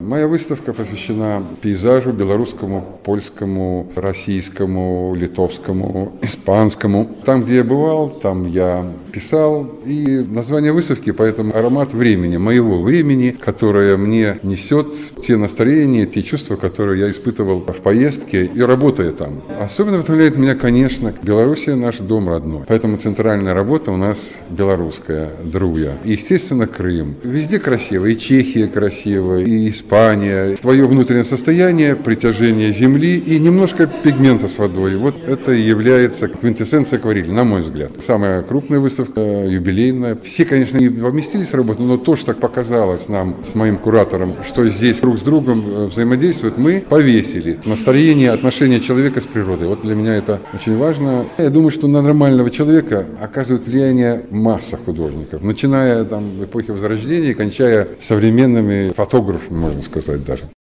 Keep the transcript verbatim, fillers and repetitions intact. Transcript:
Моя выставка посвящена пейзажу белорусскому, польскому, российскому, литовскому, испанскому. Там, где я бывал, там я писал. И название выставки, поэтому аромат времени, моего времени, которое мне несет те настроения, те чувства, которые я испытывал в поездке и работая там. Особенно вдохновляет меня, конечно, Белоруссия наш дом родной. Поэтому центральная работа у нас белорусская, Друя. И, естественно, Крым. Везде красиво. И Чехия красивая, и Испания. Твое внутреннее состояние, притяжение земли и немножко пигмента с водой. Вот это и является квинтэссенцией акварели, на мой взгляд. Самая крупная выставка, юбилейная. Все, конечно, не поместились в работу, но то, что так показалось нам с моим куратором, что здесь друг с другом взаимодействуют, мы повесили. Настроение, отношение человека с природой. Вот для меня это очень важно. Я думаю, что на нормального человека оказывает влияние масса художников, начиная там эпохи Возрождения и кончая современными фотографами, можно сказать даже.